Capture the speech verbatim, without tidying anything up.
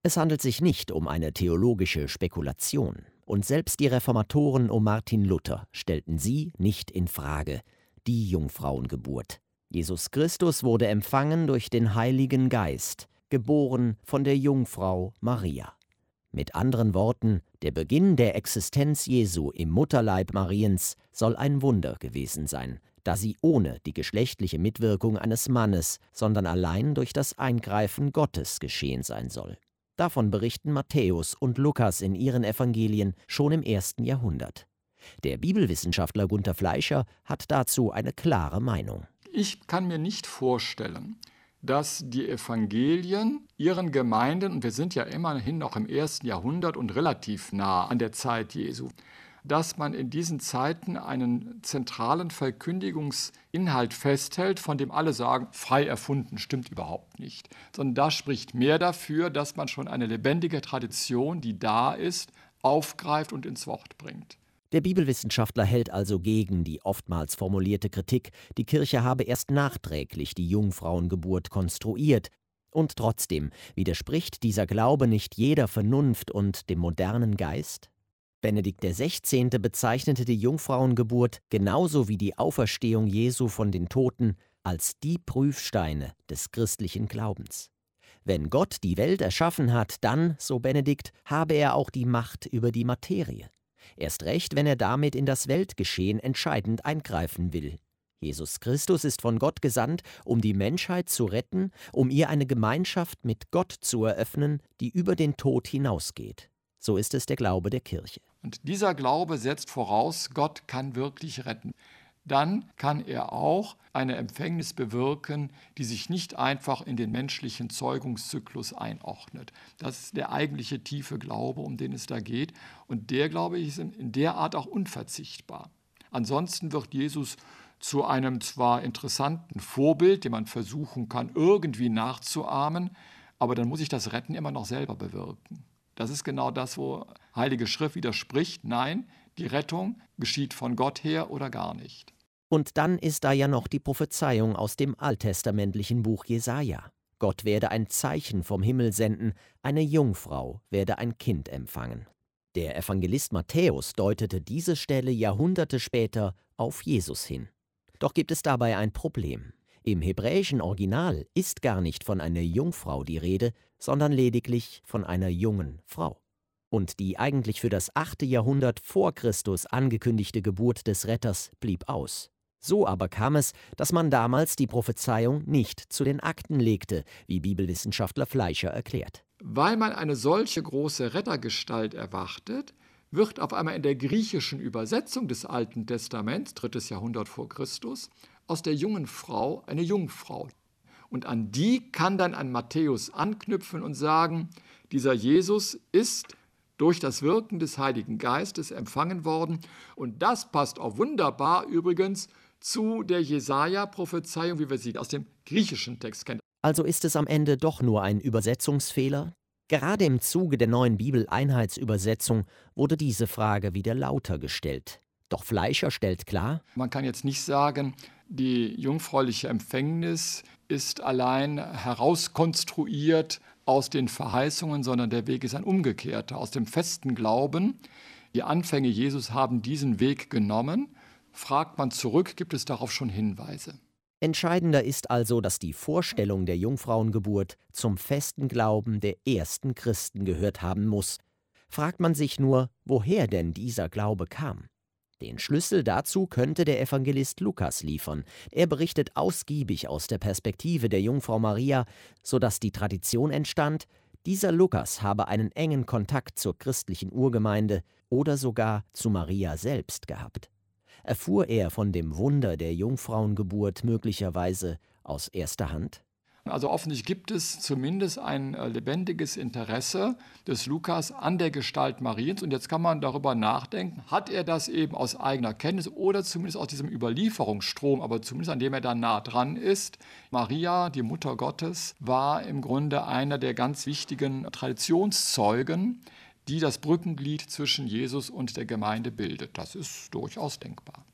Es handelt sich nicht um eine theologische Spekulation. Und selbst die Reformatoren um Martin Luther stellten sie nicht in Frage, die Jungfrauengeburt. Jesus Christus wurde empfangen durch den Heiligen Geist, geboren von der Jungfrau Maria. Mit anderen Worten, der Beginn der Existenz Jesu im Mutterleib Mariens soll ein Wunder gewesen sein, da sie ohne die geschlechtliche Mitwirkung eines Mannes, sondern allein durch das Eingreifen Gottes geschehen sein soll. Davon berichten Matthäus und Lukas in ihren Evangelien schon im ersten Jahrhundert. Der Bibelwissenschaftler Gunther Fleischer hat dazu eine klare Meinung. Ich kann mir nicht vorstellen, dass die Evangelien ihren Gemeinden, und wir sind ja immerhin noch im ersten Jahrhundert und relativ nah an der Zeit Jesu, dass man in diesen Zeiten einen zentralen Verkündigungsinhalt festhält, von dem alle sagen, frei erfunden, stimmt überhaupt nicht. Sondern da spricht mehr dafür, dass man schon eine lebendige Tradition, die da ist, aufgreift und ins Wort bringt. Der Bibelwissenschaftler hält also gegen die oftmals formulierte Kritik, die Kirche habe erst nachträglich die Jungfrauengeburt konstruiert. Und trotzdem widerspricht dieser Glaube nicht jeder Vernunft und dem modernen Geist? Benedikt der Sechzehnte bezeichnete die Jungfrauengeburt genauso wie die Auferstehung Jesu von den Toten als die Prüfsteine des christlichen Glaubens. Wenn Gott die Welt erschaffen hat, dann, so Benedikt, habe er auch die Macht über die Materie. Erst recht, wenn er damit in das Weltgeschehen entscheidend eingreifen will. Jesus Christus ist von Gott gesandt, um die Menschheit zu retten, um ihr eine Gemeinschaft mit Gott zu eröffnen, die über den Tod hinausgeht. So ist es der Glaube der Kirche. Und dieser Glaube setzt voraus, Gott kann wirklich retten. Dann kann er auch eine Empfängnis bewirken, die sich nicht einfach in den menschlichen Zeugungszyklus einordnet. Das ist der eigentliche tiefe Glaube, um den es da geht. Und der, glaube ich, ist in der Art auch unverzichtbar. Ansonsten wird Jesus zu einem zwar interessanten Vorbild, dem man versuchen kann, irgendwie nachzuahmen, aber dann muss ich das Retten immer noch selber bewirken. Das ist genau das, wo Heilige Schrift widerspricht. Nein, die Rettung geschieht von Gott her oder gar nicht. Und dann ist da ja noch die Prophezeiung aus dem alttestamentlichen Buch Jesaja. Gott werde ein Zeichen vom Himmel senden, eine Jungfrau werde ein Kind empfangen. Der Evangelist Matthäus deutete diese Stelle Jahrhunderte später auf Jesus hin. Doch gibt es dabei ein Problem. Im hebräischen Original ist gar nicht von einer Jungfrau die Rede, sondern lediglich von einer jungen Frau. Und die eigentlich für das achte Jahrhundert vor Christus angekündigte Geburt des Retters blieb aus. So aber kam es, dass man damals die Prophezeiung nicht zu den Akten legte, wie Bibelwissenschaftler Fleischer erklärt. Weil man eine solche große Rettergestalt erwartet, wird auf einmal in der griechischen Übersetzung des Alten Testaments, drittes Jahrhundert vor Christus, aus der jungen Frau eine Jungfrau. Und an die kann dann an Matthäus anknüpfen und sagen, dieser Jesus ist durch das Wirken des Heiligen Geistes empfangen worden. Und das passt auch wunderbar übrigens zu der Jesaja-Prophezeiung, wie wir sie aus dem griechischen Text kennen. Also ist es am Ende doch nur ein Übersetzungsfehler? Gerade im Zuge der neuen Bibeleinheitsübersetzung wurde diese Frage wieder lauter gestellt. Doch Fleischer stellt klar: Man kann jetzt nicht sagen, die jungfräuliche Empfängnis ist allein herauskonstruiert aus den Verheißungen, sondern der Weg ist ein umgekehrter, aus dem festen Glauben. Die Anfänge Jesus haben diesen Weg genommen. Fragt man zurück, gibt es darauf schon Hinweise. Entscheidender ist also, dass die Vorstellung der Jungfrauengeburt zum festen Glauben der ersten Christen gehört haben muss. Fragt man sich nur, woher denn dieser Glaube kam. Den Schlüssel dazu könnte der Evangelist Lukas liefern. Er berichtet ausgiebig aus der Perspektive der Jungfrau Maria, sodass die Tradition entstand, dieser Lukas habe einen engen Kontakt zur christlichen Urgemeinde oder sogar zu Maria selbst gehabt. Erfuhr er von dem Wunder der Jungfrauengeburt möglicherweise aus erster Hand? Also offensichtlich gibt es zumindest ein äh, lebendiges Interesse des Lukas an der Gestalt Mariens. Und jetzt kann man darüber nachdenken, hat er das eben aus eigener Kenntnis oder zumindest aus diesem Überlieferungsstrom, aber zumindest an dem er dann nah dran ist. Maria, die Mutter Gottes, war im Grunde einer der ganz wichtigen Traditionszeugen, die das Brückenglied zwischen Jesus und der Gemeinde bildet. Das ist durchaus denkbar.